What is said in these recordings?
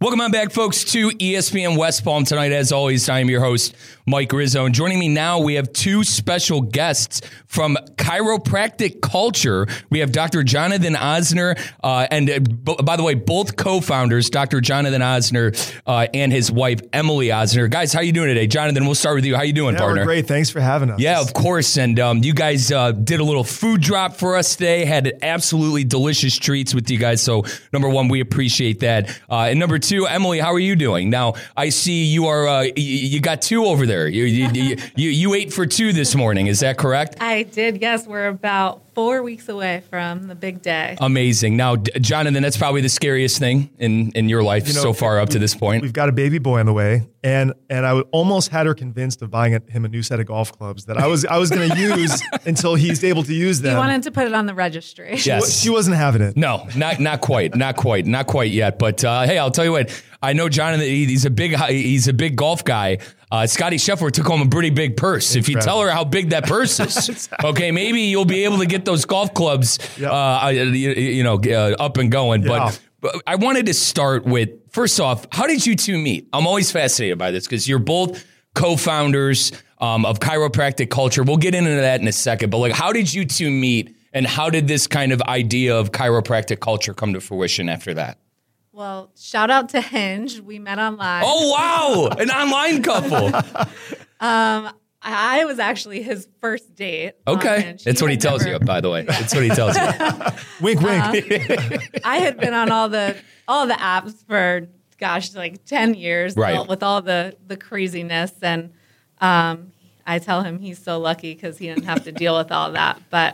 Welcome on back, folks, to ESPN West Palm. Tonight, as always, I am your host, Mike Rizzo. And joining me now, we have two special guests from Chiropractic Culture. We have Dr. Jonathan Osner, by the way, both co-founders, Dr. Jonathan Osner and his wife, Emily Osner. Guys, how you doing today? Jonathan, we'll start with you. How you doing, partner? We're great. Thanks for having us. Yeah, of course. And you guys did a little food drop for us today, had absolutely delicious treats with you guys. So, number one, we appreciate that. And number two, Emily, how are you doing? Now, I see you are, you got two over there. You ate for two this morning. Is that correct? I did, yes. We're about 4 weeks away from the big day. Amazing. Now, Jonathan, that's probably the scariest thing in your life so far up to this point. We've got a baby boy on the way, and I almost had her convinced of buying him a new set of golf clubs that I was going to use until he's able to use them. You wanted to put it on the registry. Yes. She wasn't having it. No, not quite yet. But hey, I'll tell you what. I know Jonathan. He's a big golf guy. Scotty Scheffler took home a pretty big purse. If you tell her how big that purse is, okay, maybe you'll be able to get those golf clubs, up and going. Yeah. But I wanted to start with, first off, how did you two meet? I'm always fascinated by this because you're both co-founders of Chiropractic Culture. We'll get into that in a second. But how did you two meet, and how did this kind of idea of chiropractic culture come to fruition after that? Well, shout out to Hinge. We met online. Oh, wow. An online couple. I was actually his first date. Okay. That's what he tells you, by the way. That's what he tells you. Wink, wink. I had been on all the apps for, 10 years, right, with all the craziness. And I tell him he's so lucky because he didn't have to deal with all that. But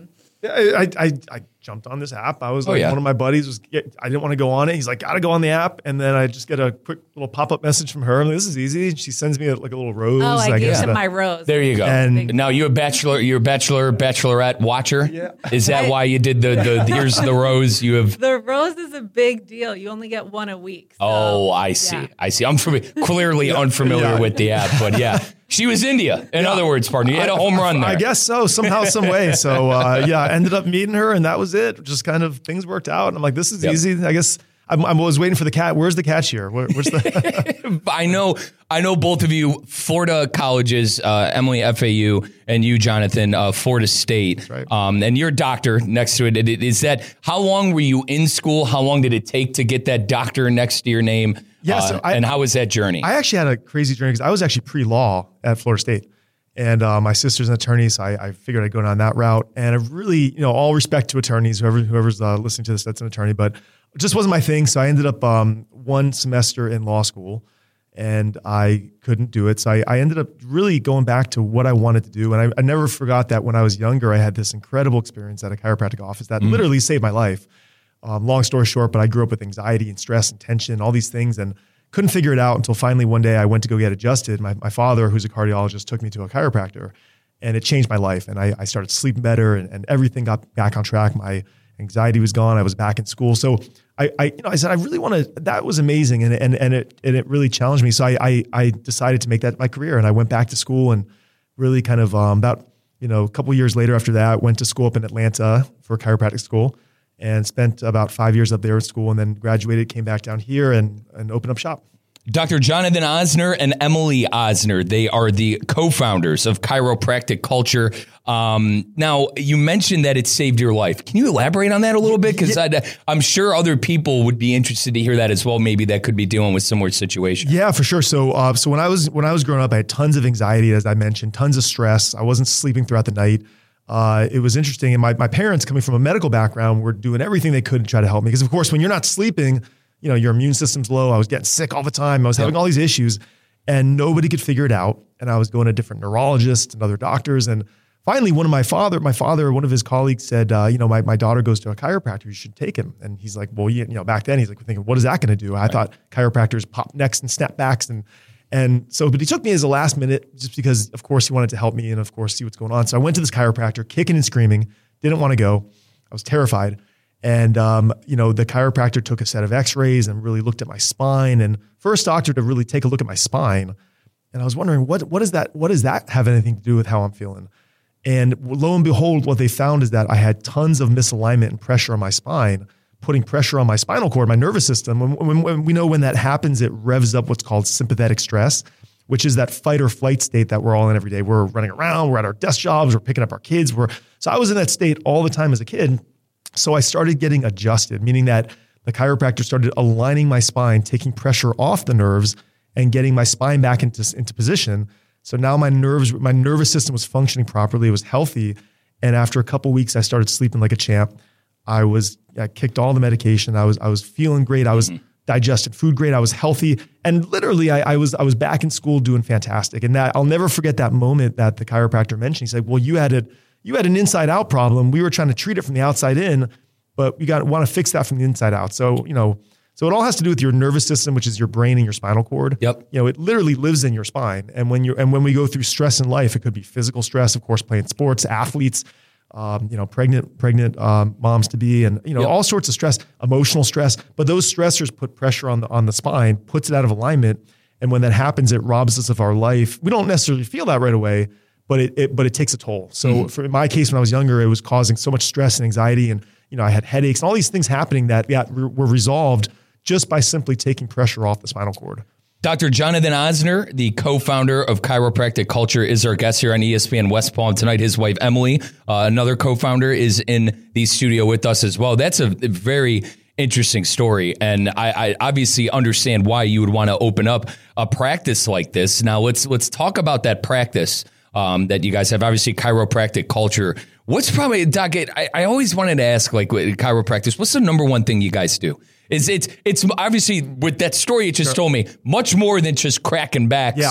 I jumped on this app. I was one of my buddies I didn't want to go on it. He's like, gotta go on the app. And then I just get a quick little pop-up message from her. I'm like, this is easy. And she sends me a little rose. Oh, I gave him my rose. There you go. And now you're a bachelorette watcher. Yeah. Is that why you did the here's the rose? You have the rose is a big deal. You only get one a week. So, oh, I see. Yeah. I see. I'm clearly unfamiliar with the app, but yeah. She was India, in other words, partner. You had a home run there. I guess so, somehow, some way. So, I ended up meeting her, and that was it. Just kind of things worked out. And I'm like, this is easy. I guess I was waiting for the cat. Where's the catch here? Where's the? I know both of you, Florida colleges, Emily, FAU, and you, Jonathan, Florida State. That's right. And you're a doctor next to it. Is that, how long were you in school? How long did it take to get that doctor next to your name? Yeah, and how was that journey? I actually had a crazy journey because I was actually pre-law at Florida State. And my sister's an attorney, so I figured I'd go down that route. And I really, all respect to attorneys, whoever's listening to this, that's an attorney, but it just wasn't my thing. So I ended up one semester in law school, and I couldn't do it. So I ended up really going back to what I wanted to do. And I never forgot that when I was younger, I had this incredible experience at a chiropractic office that literally saved my life. Long story short, but I grew up with anxiety and stress and tension, all these things, and couldn't figure it out until finally one day I went to go get adjusted. My father, who's a cardiologist, took me to a chiropractor, and it changed my life. And I started sleeping better, and everything got back on track. My anxiety was gone. I was back in school. So I said, I really want to, that was amazing. And it really challenged me. So I decided to make that my career, and I went back to school and really kind of about, a couple of years later after that, went to school up in Atlanta for chiropractic school, and spent about 5 years up there in school, and then graduated, came back down here and opened up shop. Dr. Jonathan Osner and Emily Osner, they are the co-founders of Chiropractic Culture. Now, you mentioned that it saved your life. Can you elaborate on that a little bit? Because I'm sure other people would be interested to hear that as well. Maybe that could be dealing with similar situations. Yeah, for sure. So when I was growing up, I had tons of anxiety, as I mentioned, tons of stress. I wasn't sleeping throughout the night. It was interesting. And my parents, coming from a medical background, were doing everything they could to try to help me. Because, of course, when you're not sleeping, your immune system's low. I was getting sick all the time. I was having all these issues, and nobody could figure it out. And I was going to different neurologists and other doctors. And finally, my father, one of his colleagues said, my daughter goes to a chiropractor. You should take him. And he's like, well, back then he's like thinking, what is that going to do? I thought chiropractors pop necks and snap backs. And so, but he took me as a last minute just because, of course, he wanted to help me and, of course, see what's going on. So I went to this chiropractor, kicking and screaming, didn't want to go. I was terrified. And, the chiropractor took a set of x-rays and really looked at my spine, and first doctor to really take a look at my spine. And I was wondering, what does that have anything to do with how I'm feeling? And lo and behold, what they found is that I had tons of misalignment and pressure on my spine, putting pressure on my spinal cord, my nervous system. When we know when that happens, it revs up what's called sympathetic stress, which is that fight or flight state that we're all in every day. We're running around, we're at our desk jobs, we're picking up our kids. So I was in that state all the time as a kid. So I started getting adjusted, meaning that the chiropractor started aligning my spine, taking pressure off the nerves and getting my spine back into position. So now my nervous system was functioning properly. It was healthy. And after a couple of weeks, I started sleeping like a champ. I kicked all the medication. I was feeling great. I was digested food great. I was healthy. And literally I was back in school doing fantastic. And that I'll never forget that moment that the chiropractor mentioned. He said, well, you had an inside out problem. We were trying to treat it from the outside in, but we want to fix that from the inside out. So, so it all has to do with your nervous system, which is your brain and your spinal cord. Yep. It literally lives in your spine. And when we go through stress in life, it could be physical stress, of course, playing sports, athletes, pregnant moms to be, and all sorts of stress, emotional stress. But those stressors put pressure on the spine, puts it out of alignment. And when that happens, it robs us of our life. We don't necessarily feel that right away, but it takes a toll. So for in my case, when I was younger, it was causing so much stress and anxiety, and I had headaches and all these things happening that were resolved just by simply taking pressure off the spinal cord. Dr. Jonathan Osner, the co-founder of Chiropractic Culture, is our guest here on ESPN West Palm tonight. His wife, Emily, another co-founder, is in the studio with us as well. That's a very interesting story. And I obviously understand why you would want to open up a practice like this. Now, let's talk about that practice that you guys have. Obviously, Chiropractic Culture. What's probably, Doc, I always wanted to ask, like, with chiropractic, what's the number one thing you guys do? It's obviously, with that story you just told me, much more than just cracking backs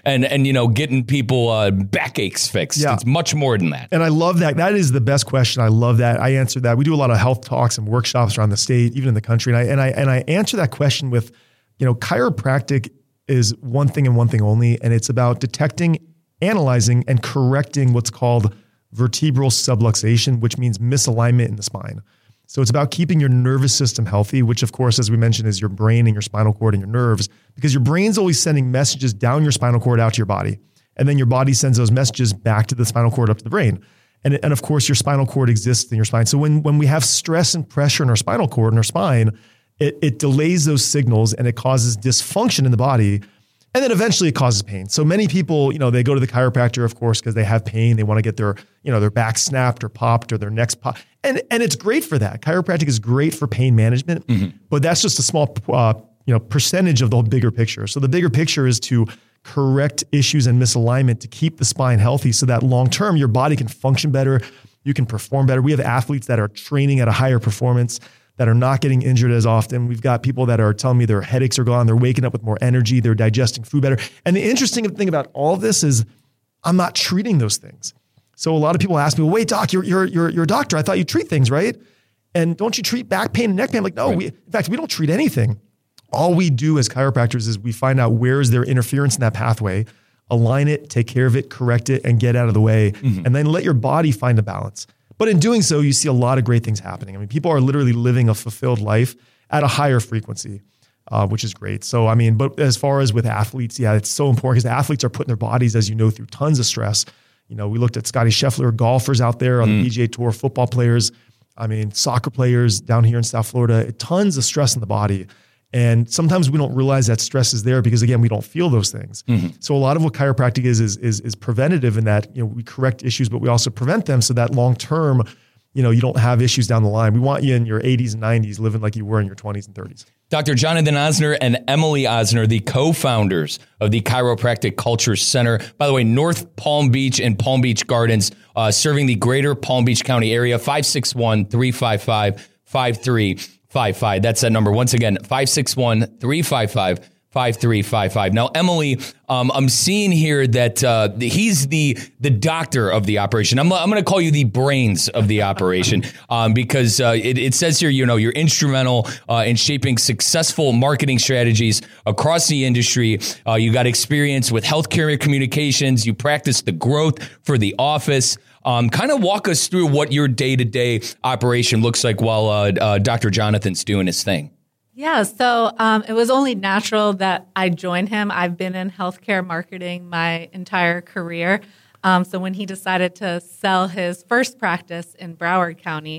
and getting people backaches fixed. Yeah. It's much more than that. And I love that. That is the best question. I love that. I answered that. We do a lot of health talks and workshops around the state, even in the country. And I answer that question with, chiropractic is one thing and one thing only, and it's about detecting, analyzing, and correcting what's called vertebral subluxation, which means misalignment in the spine. So it's about keeping your nervous system healthy, which of course, as we mentioned, is your brain and your spinal cord and your nerves, because your brain's always sending messages down your spinal cord out to your body. And then your body sends those messages back to the spinal cord up to the brain. And of course, your spinal cord exists in your spine. So when we have stress and pressure in our spinal cord and our spine, it delays those signals and it causes dysfunction in the body. And then eventually it causes pain. So many people, they go to the chiropractor, of course, because they have pain. They want to get their back snapped or popped or their necks popped. And it's great for that. Chiropractic is great for pain management, but that's just a small, percentage of the bigger picture. So the bigger picture is to correct issues and misalignment to keep the spine healthy so that long-term your body can function better. You can perform better. We have athletes that are training at a higher performance, that are not getting injured as often. We've got people that are telling me their headaches are gone. They're waking up with more energy. They're digesting food better. And the interesting thing about all of this is I'm not treating those things. So a lot of people ask me, well, wait, Doc, you're a doctor. I thought you treat things, right? And don't you treat back pain and neck pain? I'm like, no, right. In fact, we don't treat anything. All we do as chiropractors is we find out where is there interference in that pathway, align it, take care of it, correct it, and get out of the way. And then let your body find a balance. But in doing so, you see a lot of great things happening. I mean, people are literally living a fulfilled life at a higher frequency, which is great. So, but as far as with athletes, it's so important because the athletes are putting their bodies, as you know, through tons of stress. We looked at Scotty Scheffler, golfers out there on the PGA Tour, football players, soccer players down here in South Florida, tons of stress in the body. And sometimes we don't realize that stress is there because, again, we don't feel those things. So a lot of what chiropractic is preventative in that, we correct issues, but we also prevent them so that long-term, you don't have issues down the line. We want you in your 80s and 90s living like you were in your 20s and 30s. Dr. Jonathan Osner and Emily Osner, the co-founders of the Chiropractic Culture Center. By the way, North Palm Beach and Palm Beach Gardens, serving the greater Palm Beach County area, 561-355-5355. That's that number. Once again, 561-355-5355. Now, Emily, I'm seeing here that he's the doctor of the operation. I'm going to call you the brains of the operation because it says here, you're instrumental in shaping successful marketing strategies across the industry. You got experience with healthcare communications. You practice the growth for the office. Kind of walk us through what your day-to-day operation looks like while Dr. Jonathan's doing his thing. Yeah, so it was only natural that I joined him. I've been in healthcare marketing my entire career. So when he decided to sell his first practice in Broward County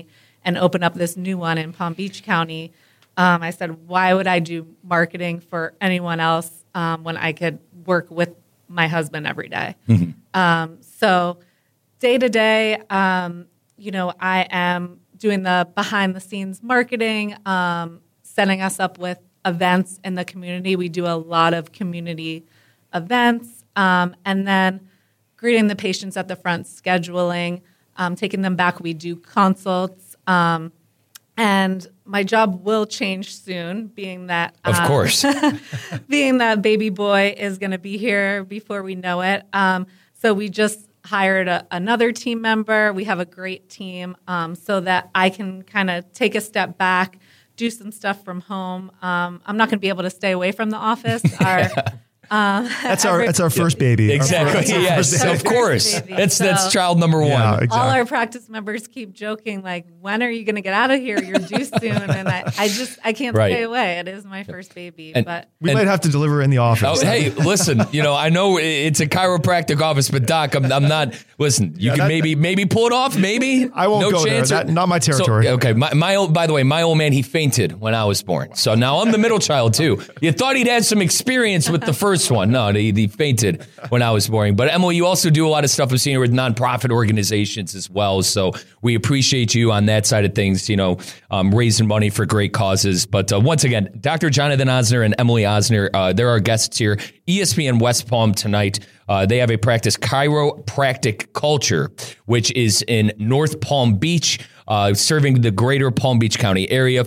and open up this new one in Palm Beach County. I said, why would I do marketing for anyone else when I could work with my husband every day? So day to day, I am doing the behind the scenes marketing, setting us up with events in the community. We do a lot of community events, and then greeting the patients at the front, scheduling, taking them back. We do consults, and my job will change soon, being that Of course. being that baby boy is going to be here before we know it. So we just hired another team member. We have a great team, so that I can kind of take a step back, do some stuff from home. I'm not going to be able to stay away from the office. That's our first baby. Exactly. Yes, of course. That's child number one. Yeah, exactly. All our practice members keep joking, like, when are you going to get out of here? You're due soon. And I can't stay away. It is my first baby. But we might have to deliver in the office. Oh, hey, listen, I know it's a chiropractic office, but Doc, I'm not, listen, you can maybe pull it off, maybe? I won't go there. Not my territory. So, okay, by the way, my old man, he fainted when I was born. So now I'm the middle child too. You thought he'd had some experience with the first one. No, he fainted when I was born. But Emily, you also do a lot of stuff with senior with nonprofit organizations as well. So we appreciate you on that side of things, raising money for great causes. But once again, Dr. Jonathan Osner and Emily Osner, they're our guests here. ESPN West Palm tonight. They have a practice, Chiropractic Culture, which is in North Palm Beach, serving the greater Palm Beach County area.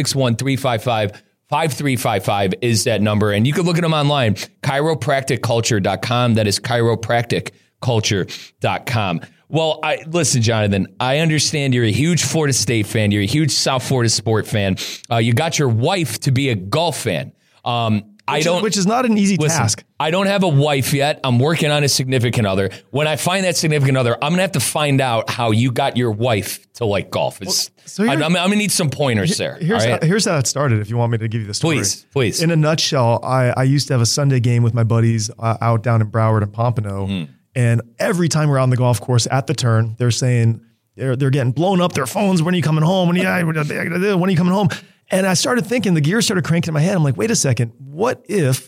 561-355-5355 is that number. And you can look at them online, chiropracticculture.com. That is chiropracticculture.com. Well, listen, Jonathan, I understand you're a huge Florida State fan. You're a huge South Florida sport fan. You got your wife to be a golf fan. Which is not an easy task. I don't have a wife yet. I'm working on a significant other. When I find that significant other, I'm going to have to find out how you got your wife to like golf. I'm going to need some pointers there. Here's how it started, if you want me to give you the story. Please. In a nutshell, I used to have a Sunday game with my buddies out down in Broward and Pompano. And every time we're on the golf course at the turn, they're saying they're getting blown up their phones. When are you coming home? When are you coming home? And I started thinking, the gears started cranking in my head. I'm like, wait a second. What if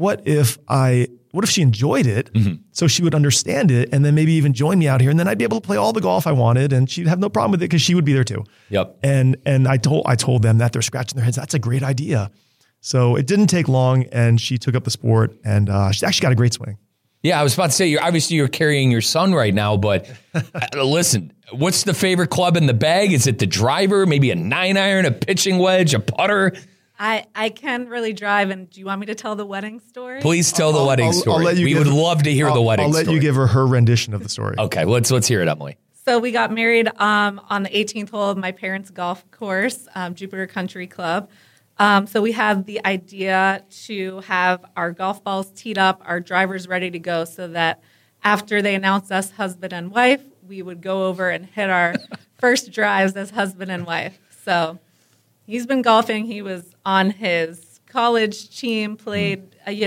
she enjoyed it, so she would understand it, and then maybe even join me out here, and then I'd be able to play all the golf I wanted, and she'd have no problem with it because she would be there too. Yep. And I told them that. They're scratching their heads. That's a great idea. So it didn't take long, and she took up the sport, and she actually got a great swing. Yeah, I was about to say, you're carrying your son right now, but listen, what's the favorite club in the bag? Is it the driver, maybe a 9-iron, a pitching wedge, a putter? I can really drive, and do you want me to tell the wedding story? Please tell the wedding story. We would love to hear the wedding story. I'll let you give her rendition of the story. Okay, let's hear it, Emily. So we got married on the 18th hole of my parents' golf course, Jupiter Country Club. So we had the idea to have our golf balls teed up, our drivers ready to go, so that after they announced us husband and wife, we would go over and hit our first drives as husband and wife. So he's been golfing. He was on his college team, played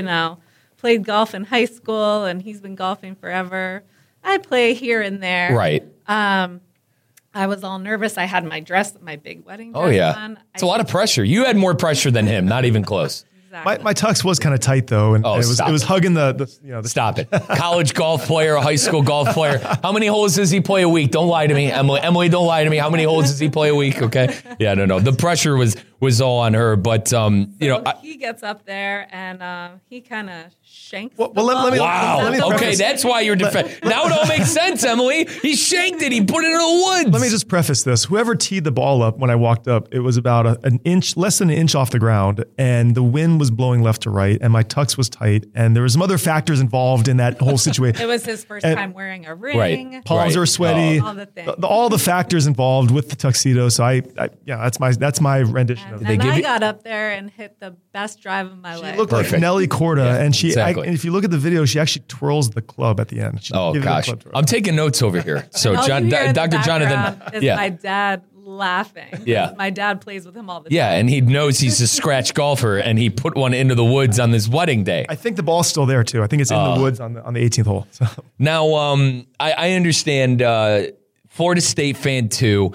golf in high school, and he's been golfing forever. I play here and there. Right. I was all nervous. I had my big wedding dress on. It's a lot of pressure. You had more pressure than him, not even close. Exactly. My tux was kind of tight though, and it was hugging the Stop it. College golf player, high school golf player. How many holes does he play a week? Don't lie to me, Emily. Emily, don't lie to me. How many holes does he play a week? Okay. Yeah, no. The pressure was all on her, but he gets up there and he kind of shanks. Let me. Okay, that's why you're defending. Now it all makes sense, Emily. He shanked it. He put it in the woods. Let me just preface this. Whoever teed the ball up when I walked up, it was about less than an inch off the ground, and the wind was blowing left to right, and my tux was tight, and there was some other factors involved in that whole situation. It was his first time wearing a ring. Right. Palms are sweaty. All the factors involved with the tuxedo. So that's my rendition. And I got up there and hit the best drive of my life. She looked like Nelly Corda, and and if you look at the video, she actually twirls the club at the end. Gosh, I'm taking notes over here. So, Dr. Jonathan, is my dad laughing. Yeah, my dad plays with him all the time. Yeah, and he knows he's a scratch golfer, and he put one into the woods on this wedding day. I think the ball's still there too. I think it's in the woods on the 18th hole. So. Now, I understand. Florida State fan too.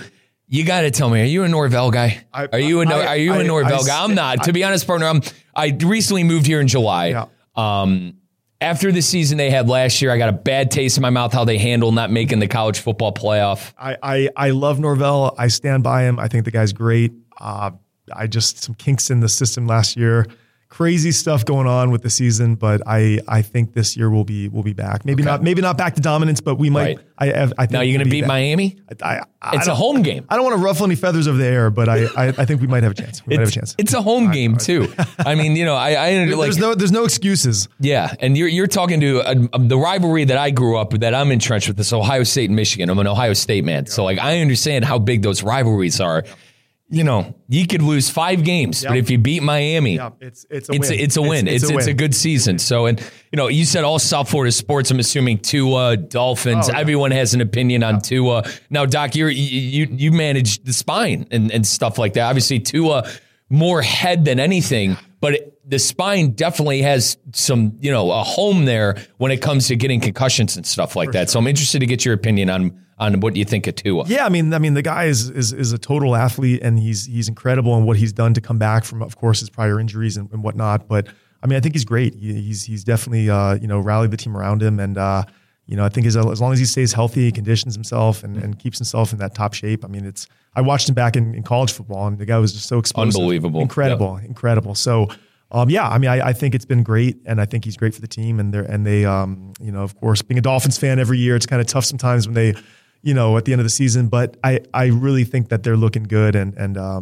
You got to tell me, are you a Norvell guy? Are you a Norvell guy? I'm not. To be honest, partner, I recently moved here in July. Yeah. After the season they had last year, I got a bad taste in my mouth how they handled not making the college football playoff. I love Norvell. I stand by him. I think the guy's great. Some kinks in the system last year. Crazy stuff going on with the season, but I think this year we'll be back. Maybe not back to dominance, but we might. Right. I think now you're going to beat Miami. It's a home game. I don't want to ruffle any feathers over the air, but I think we might have a chance. It's a home game too. I mean, there's no excuses. Yeah, and you're talking to the rivalry that I grew up with, that I'm entrenched with, this Ohio State and Michigan. I'm an Ohio State man, so I understand how big those rivalries are. You could lose 5 games, but if you beat Miami, it's a win. It's a good season. So, and you said all South Florida sports. I'm assuming Tua, Dolphins. Everyone has an opinion on Tua. Now, Doc, you manage the spine and stuff like that. Obviously, Tua more head than anything, but the spine definitely has some, a home there when it comes to getting concussions and stuff like that. Sure. So I'm interested to get your opinion on what you think of Tua. Yeah, I mean, the guy is a total athlete, and he's incredible in what he's done to come back from, of course, his prior injuries and whatnot. But I mean, I think he's great. He's definitely rallied the team around him, and I think as long as he stays healthy, conditions himself, and keeps himself in that top shape. I mean, I watched him back in college football, and the guy was just so explosive, unbelievable, incredible. So. I mean, I think it's been great, and I think he's great for the team. And they, of course, being a Dolphins fan every year, it's kind of tough sometimes when they, at the end of the season. But I really think that they're looking good, and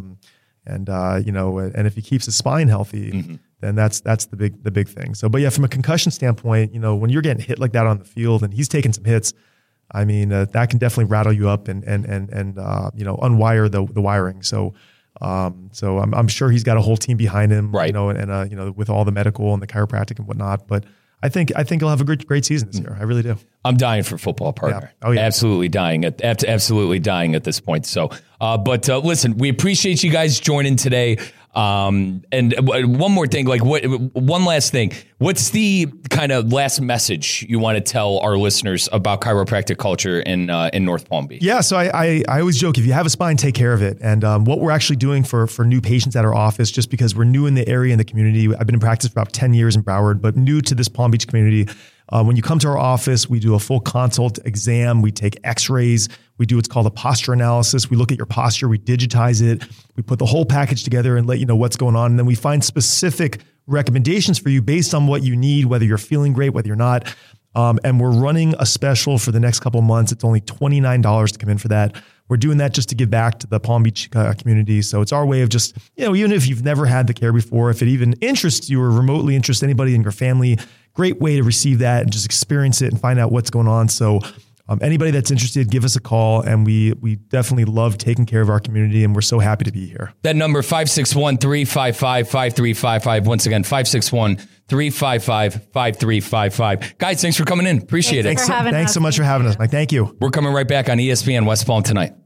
if he keeps his spine healthy, then that's the big thing. So, but yeah, from a concussion standpoint, when you're getting hit like that on the field, and he's taking some hits, I mean, that can definitely rattle you up and unwire the wiring. So I'm sure he's got a whole team behind him, right? And with all the medical and the chiropractic and whatnot. But I think he'll have a great season this year. I really do. I'm dying for football, partner. Yeah. Oh yeah, absolutely dying at this point. So, but listen, we appreciate you guys joining today. And one more thing, one last thing. What's the kind of last message you want to tell our listeners about chiropractic culture in North Palm Beach? Yeah, so I always joke, if you have a spine, take care of it. And what we're actually doing for new patients at our office, just because we're new in the area and the community, I've been in practice for about 10 years in Broward, but new to this Palm Beach community. When you come to our office, we do a full consult exam. We take x-rays. We do what's called a posture analysis. We look at your posture. We digitize it. We put the whole package together and let you know what's going on. And then we find specific recommendations for you based on what you need, whether you're feeling great, whether you're not. And we're running a special for the next couple of months. It's only $29 to come in for that. We're doing that just to give back to the Palm Beach community. So it's our way of just, even if you've never had the care before, if it even interests you or remotely interests anybody in your family, great way to receive that and just experience it and find out what's going on. So anybody that's interested, give us a call, and we definitely love taking care of our community, and we're so happy to be here. That number, 561-355-5355. Once again, 561-355-5355. Guys, thanks for coming in. Appreciate it. Thanks so much for having us, Mike. Thank you. We're coming right back on ESPN West Palm tonight.